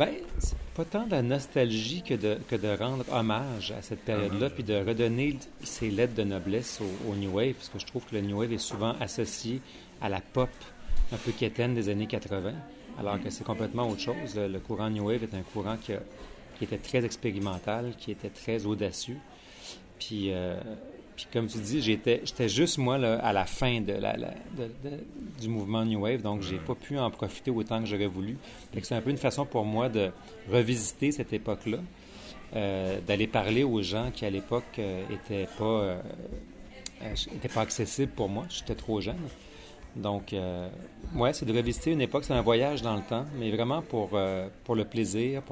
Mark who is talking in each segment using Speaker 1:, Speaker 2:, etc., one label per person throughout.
Speaker 1: Ben, c'est pas tant de la nostalgie que de rendre hommage à cette période-là, puis de redonner ses lettres de noblesse au New Wave, parce que je trouve que le New Wave est souvent associé à la pop un peu quétaine des années 80, alors que c'est complètement autre chose. Le courant New Wave est un courant qui était très expérimental, qui était très audacieux. Puis, puis comme tu dis, j'étais juste moi là, à la fin du mouvement New Wave, donc j'ai pas pu en profiter autant que j'aurais voulu. Fait que c'est un peu une façon pour moi de revisiter cette époque-là, d'aller parler aux gens qui à l'époque étaient pas accessibles pour moi. J'étais trop jeune. Donc, ouais, c'est de revisiter une époque, c'est un voyage dans le temps, mais vraiment pour le plaisir,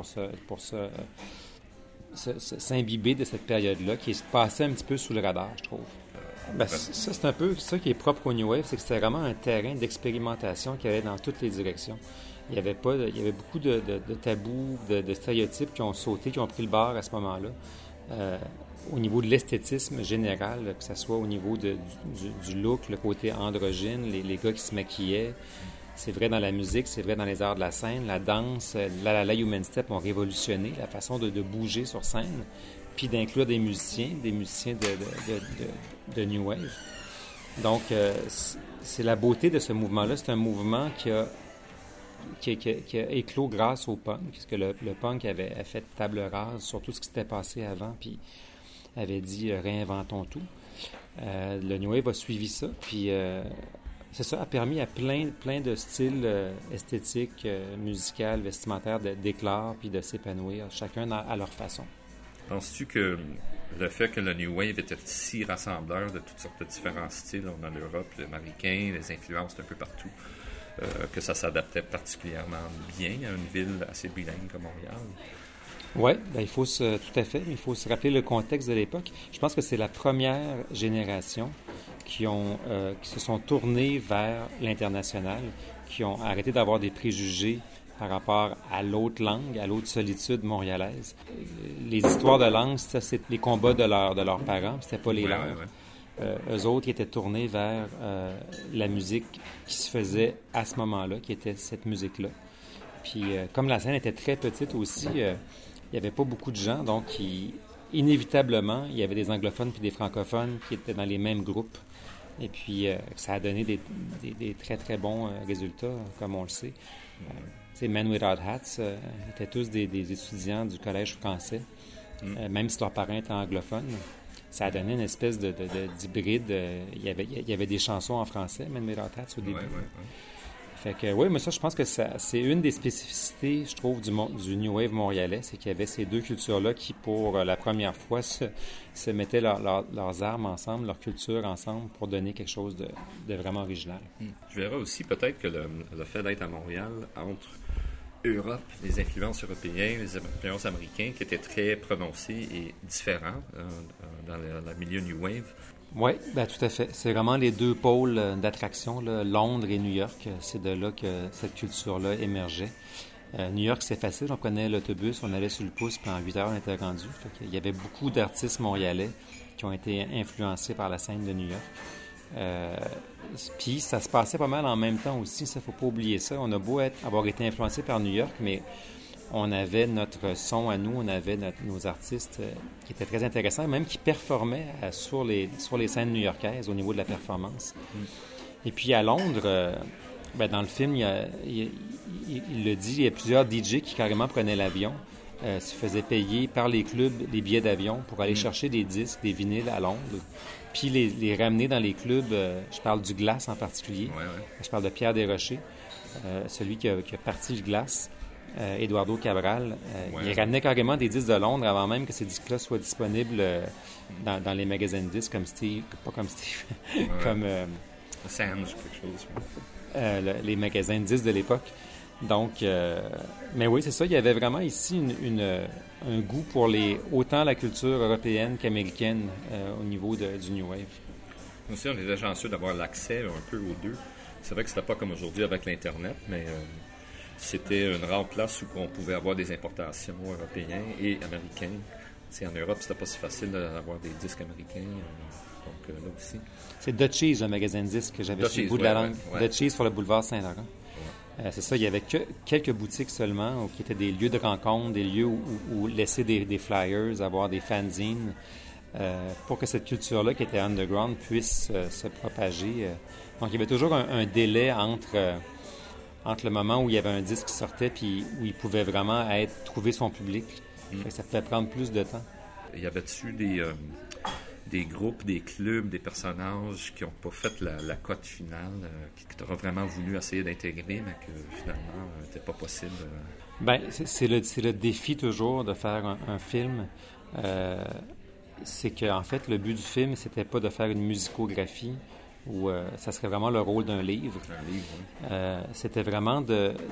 Speaker 1: s'imbiber de cette période-là, qui est passée un petit peu sous le radar, je trouve. Ben, ça, c'est un peu ça qui est propre au New Wave, c'est que c'était vraiment un terrain d'expérimentation qui allait dans toutes les directions. Il y avait beaucoup de tabous, de stéréotypes qui ont sauté, qui ont pris le bord à ce moment-là. Au niveau de l'esthétisme général, que ce soit au niveau du look, le côté androgyne, les gars qui se maquillaient. C'est vrai dans la musique, c'est vrai dans les arts de la scène. La danse, la Human Step ont révolutionné la façon de bouger sur scène, puis d'inclure des musiciens de New Wave. Donc, c'est la beauté de ce mouvement-là. C'est un mouvement qui a éclos grâce au punk, puisque le punk avait fait table rase sur tout ce qui s'était passé avant, puis avait dit réinventons tout. Le New Wave a suivi ça, puis c'est ça a permis à plein de styles esthétiques, musicaux, vestimentaires d'éclore puis de s'épanouir, chacun à leur façon.
Speaker 2: Penses-tu que le fait que le New Wave était si rassembleur de toutes sortes de différents styles, on a l'Europe, l'américain, les influences un peu partout, que ça s'adaptait particulièrement bien à une ville assez bilingue comme Montréal?
Speaker 1: Oui, ben, tout à fait, il faut se rappeler le contexte de l'époque. Je pense que c'est la première génération qui se sont tournés vers l'international, qui ont arrêté d'avoir des préjugés par rapport à l'autre langue, à l'autre solitude montréalaise. Les histoires de langue, ça, c'est les combats de leurs parents, puis c'était pas les leurs. Eux autres, ils étaient tournés vers la musique qui se faisait à ce moment-là, qui était cette musique-là. Puis, comme la scène était très petite aussi, il n'y avait pas beaucoup de gens, donc inévitablement, il y avait des anglophones puis des francophones qui étaient dans les mêmes groupes. Et puis, ça a donné des très, très bons résultats, comme on le sait. Men Without Hats étaient tous des étudiants du collège français, même si leurs parents étaient anglophones. Ça a donné une espèce d'hybride. Il y avait des chansons en français, Men Without Hats, au début. Fait que, oui, mais ça, je pense que c'est une des spécificités, je trouve, du New Wave montréalais, c'est qu'il y avait ces deux cultures-là qui, pour la première fois, se mettaient leurs armes ensemble, leur culture ensemble, pour donner quelque chose de vraiment original.
Speaker 2: Je verrais aussi peut-être que le fait d'être à Montréal, entre Europe, les influences européennes, les influences américaines, qui étaient très prononcées et différents dans le milieu New Wave.
Speaker 1: Oui, ben, tout à fait. C'est vraiment les deux pôles d'attraction, là, Londres et New York. C'est de là que cette culture-là émergeait. New York, c'est facile. On prenait l'autobus, on allait sur le pouce, puis en 8 heures, on était rendu. Il y avait beaucoup d'artistes montréalais qui ont été influencés par la scène de New York. Puis ça se passait pas mal en même temps aussi. Ça, faut pas oublier ça. On a beau avoir été influencés par New York, mais on avait notre son à nous, on avait nos artistes qui étaient très intéressants, même qui performaient sur les scènes new-yorkaises au niveau de la performance. Et puis à Londres, dans le film, il le dit, il y a plusieurs DJ qui carrément prenaient l'avion, se faisaient payer par les clubs les billets d'avion pour aller chercher des disques, des vinyles à Londres, puis les ramener dans les clubs. Je parle du Glass en particulier. Je parle de Pierre Desrochers, celui qui a parti le Glass. Eduardo Cabral, il ramenait carrément des disques de Londres avant même que ces disques-là soient disponibles dans les magasins de disques comme Steve, comme
Speaker 2: Sam's, quelque chose.
Speaker 1: les magasins de disques de l'époque. Donc, mais oui, c'est ça, il y avait vraiment ici un goût pour autant la culture européenne qu'américaine au niveau du New Wave.
Speaker 2: Nous aussi, on était chanceux d'avoir l'accès un peu aux deux. C'est vrai que c'était pas comme aujourd'hui avec l'Internet, mais c'était une rare place où on pouvait avoir des importations européennes et américaines. En Europe, c'était pas si facile d'avoir des disques américains. Donc là aussi.
Speaker 1: C'est Dutchies, le magasin de disques que j'avais sur le bout de la langue. Dutchies sur le boulevard Saint-Laurent. C'est ça, il y avait quelques boutiques seulement qui étaient des lieux de rencontre, des lieux où laisser des flyers, avoir des fanzines, pour que cette culture-là qui était underground puisse se propager. Donc, il y avait toujours un délai entre le moment où il y avait un disque qui sortait puis où il pouvait vraiment trouver son public. Ça pouvait prendre plus de temps.
Speaker 2: Y avait-tu des groupes, des clubs, des personnages qui n'ont pas fait la cote finale, que tu aurais vraiment voulu essayer d'intégrer, mais que finalement, n'était pas possible?
Speaker 1: Bien, c'est le défi toujours de faire un film. C'est qu'en fait, le but du film, c'était pas de faire une musicographie où ça serait vraiment le rôle d'un livre.
Speaker 2: Un livre, oui.
Speaker 1: C'était vraiment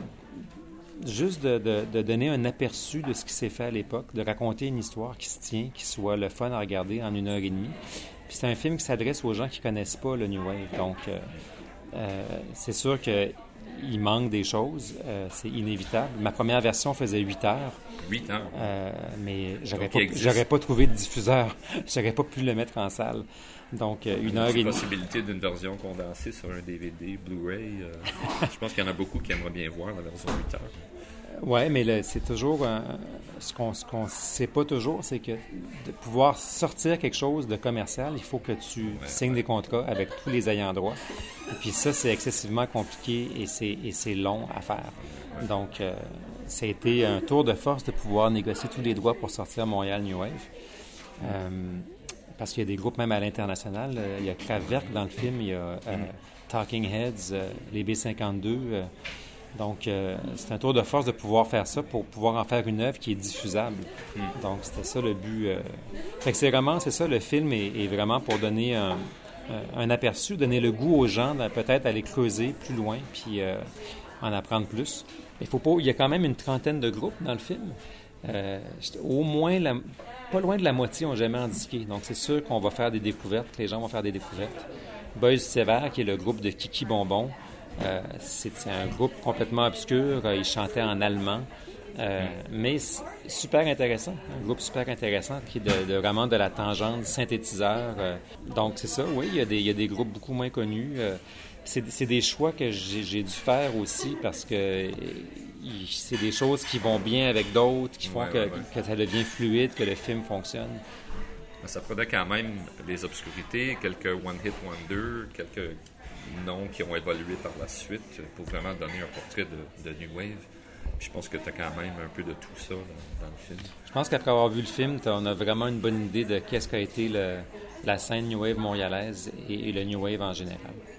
Speaker 1: juste de donner un aperçu de ce qui s'est fait à l'époque, de raconter une histoire qui se tient, qui soit le fun à regarder en 1h30. Puis c'est un film qui s'adresse aux gens qui connaissent pas le New Wave. Donc, c'est sûr qu'il manque des choses. C'est inévitable. Ma première version faisait 8 heures.
Speaker 2: 8 heures?
Speaker 1: Mais j'aurais pas trouvé de diffuseur. J'aurais pas pu le mettre en salle. Donc, 1h30.
Speaker 2: La possibilité d'une version condensée sur un DVD, Blu-ray. Je pense qu'il y en a beaucoup qui aimeraient bien voir la version 8 heures.
Speaker 1: Oui, mais c'est toujours... ce qu'on sait pas toujours, c'est que de pouvoir sortir quelque chose de commercial, il faut que tu signes des contrats avec tous les ayants droit. Et puis ça, c'est excessivement compliqué et c'est long à faire. Donc, ça a été un tour de force de pouvoir négocier tous les droits pour sortir Montréal New Wave. Parce qu'il y a des groupes même à l'international. Il y a Kraftwerk dans le film, il y a Talking Heads, les B-52. Donc, c'est un tour de force de pouvoir faire ça pour pouvoir en faire une œuvre qui est diffusable. Donc, c'était ça le but. Fait que c'est ça, le film est vraiment pour donner un aperçu, donner le goût aux gens, peut-être aller creuser plus loin, puis en apprendre plus. Il y a quand même une trentaine de groupes dans le film. Au moins, pas loin de la moitié ont jamais indiqué. Donc, c'est sûr qu'on va faire des découvertes, que les gens vont faire des découvertes. Boys Sévère, qui est le groupe de Kiki Bonbon, c'est un groupe complètement obscur. Ils chantaient en allemand. Mais super intéressant. Un groupe super intéressant qui est vraiment de la tangente synthétiseur. Donc, c'est ça, oui, il y a des groupes beaucoup moins connus. C'est des choix que j'ai dû faire aussi parce que c'est des choses qui vont bien avec d'autres, qui font que ça devient fluide, que le film fonctionne.
Speaker 2: Ça prenait quand même des obscurités, quelques One Hit Wonder, quelques noms qui ont évolué par la suite pour vraiment donner un portrait de New Wave. Puis je pense que tu as quand même un peu de tout ça dans le film.
Speaker 1: Je pense qu'après avoir vu le film, on a vraiment une bonne idée de qu'est-ce qu'a été la scène New Wave montréalaise et le New Wave en général.